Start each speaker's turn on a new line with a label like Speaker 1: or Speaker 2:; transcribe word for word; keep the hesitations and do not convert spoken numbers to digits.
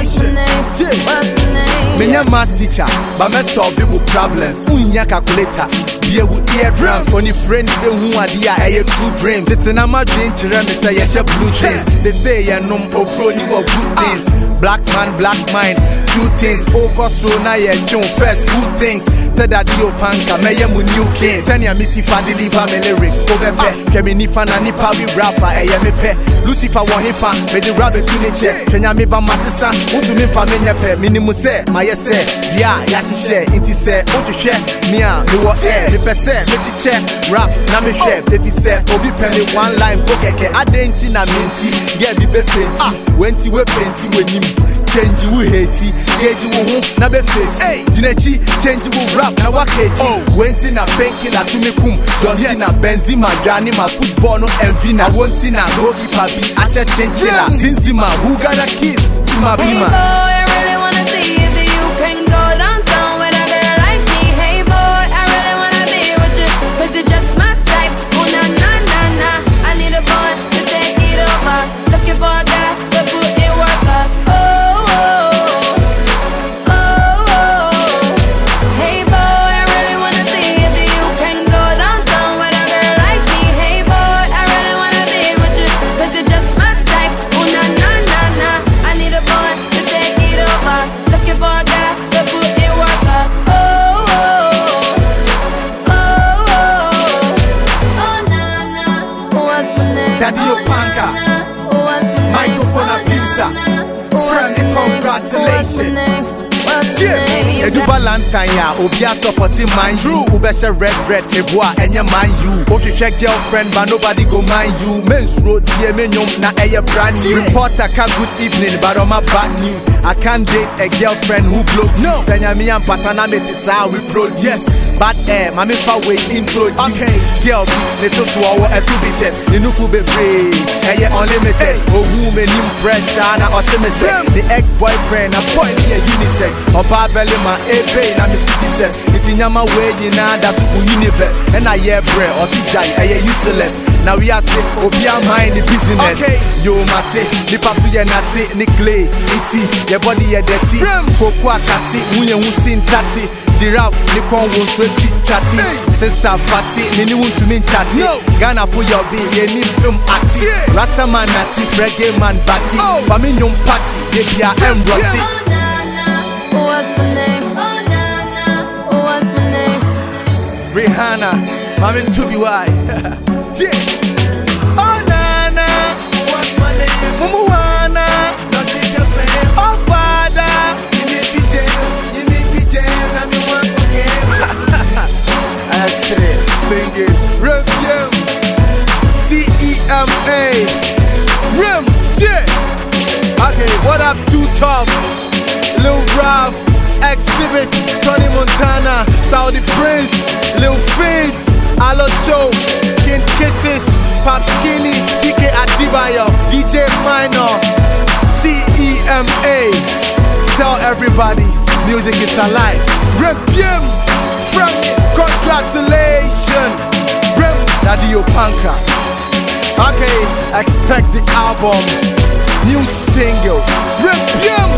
Speaker 1: Education. Menya math teacher, but me solve with problems. Unya calculator. Be with eardrums. Only friend the who are there, I true dreams. It's an ama dream to run, say yes, blue jeans. They say ya no or pro you good things. Black man, black mind, two things. Focus on na ye chon first, good things. Said that you panka, me ye mu new king. Send ya missy for deliver me lyrics. Over pe, kemi ni fan and ni pa we rapper, eh ye me pe. Lucifer wa hifa, me the rabbit to nature. Kenya me ba masisa, utu me fa me nye pe. Minimu se, ma ye se, dia ya shi share. Inti se, utu share, mia me wa air. Me pe se, me chi che, rap na me share. Defi se, obi pe me one line pokeke. Adenti na minti, get bi be fenti. Wenti we penti we nim. Change you hate, gauge you home, na be face. Hey, Jinechi, change you rap, na wakeji. Oh, went in a painkiller to me kum. Johnson na Benzema, Granny, my football no envy. Na won't in a goalkeeper be Asha Chinchilla. Zinzima, who got a kiss to my
Speaker 2: hey
Speaker 1: bima.
Speaker 2: Boy, I really wanna see if you can go downtown with a girl like me. Hey boy, I really wanna be with you, cause you're just my type. Oh na na na na, I need a boy to take it over. Looking for a guy to put in work up.
Speaker 1: Daddy Opanka, microphone abuser, friend, congratulations. Yeah, Edu Valentine ya, Obia supporting man you. Ubesha red red, Ebua enya man you. If you check girlfriend, but nobody go mind you. Men's road, yeah, menyom na aya brand new. Reporter ka good evening, but on my bad news. I can't date a girlfriend who blows. No, Senya mi and patana metisa we produce. Yes. Bad air, mami fa way introduce. Okay, girl be little swallow a two bites. Inufu be brave, eye unlimited. Oh, woman him fresh, ana or semester. The ex-boyfriend, a boy be a unisex. Or babele ma ebe na me city says. Iti nyama way na that's who universe. And I hear bread or si jai, eye useless. Now we are say, Obia mind the business. Okay, yo mate, ni pasu ye nati, ni clay, iti, your body ye dirty. Kokwa kati, unye unsin tati. Giraffe, ni kon won straight chatty. Sister fatty, ni ni want to mean chatty. Ghana for your be, ye ni film acti. Rasta man nati, reggae man batty. Fami nyom party, ye be a embrati.
Speaker 2: Oh na na, what's my name? Oh na na, what's my name?
Speaker 1: Rihanna, mami to be why. Oh na na, what's my name? Mumuana, not take your fame. Oh father, you need to jam, you need to jam, na me want to game. I say, sing it, rem yem, C E M A, rem yeah. Okay, what up, Too Tough, Lil Rob, Exhibit, Tony Montana, Saudi Prince, Lil Fizz, Alo Cho, King Kisses, Pop Skinny, C K Adibayo, D J Minor, C E M A. Tell everybody, music is alive. Rem Yem, from congratulations, Rem Daddy Opanka. Okay, expect the album, new single, Rem Yem.